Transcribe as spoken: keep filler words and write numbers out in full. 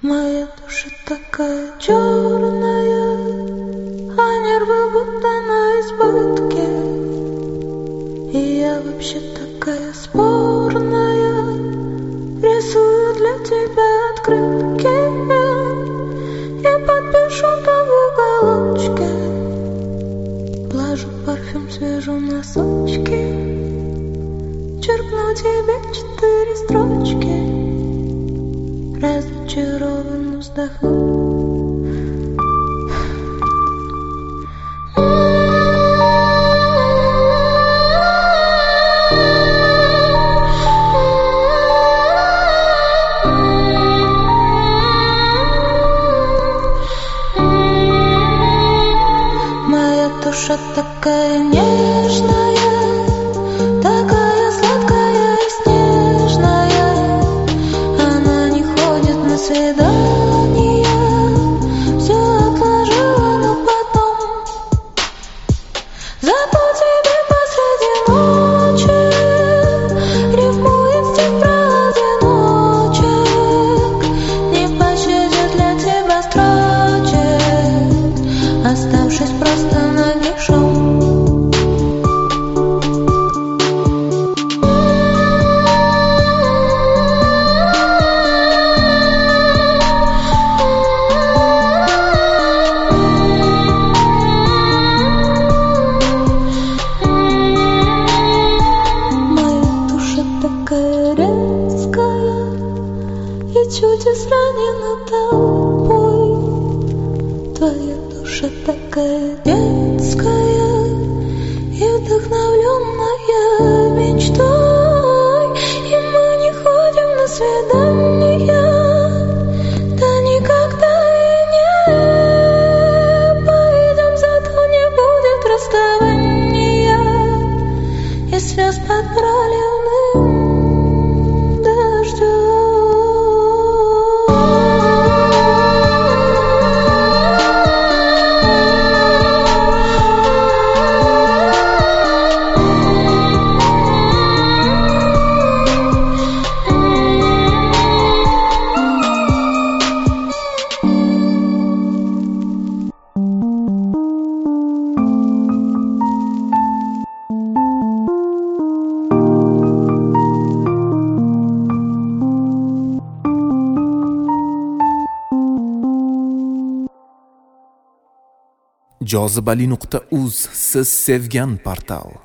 Моя душа такая черная, а нервы будто на избытке. И я вообще такая спорная, рисую для тебя открытки. Я подпишу там в уголочке, глажу парфюм, свяжу носочки, черкну тебе четыре строчки. Разочарованно вздохну. Моя душа такая нежная, такая сладкая и снежная. Она не ходит на свидания, все отложила на потом. Зато тебе посреди ночи рифмует стих про одиночек. Не пощадит для тебя строчек, оставшись просто нагишом. И чуть изранена толпой. Твоя душа такая детская и вдохновленная мечтой. И мы не ходим на свидания, да никогда и не пойдем, зато не будет расставания и слез под проливным дождем. jozibali nuqta uz siz sevgan portal.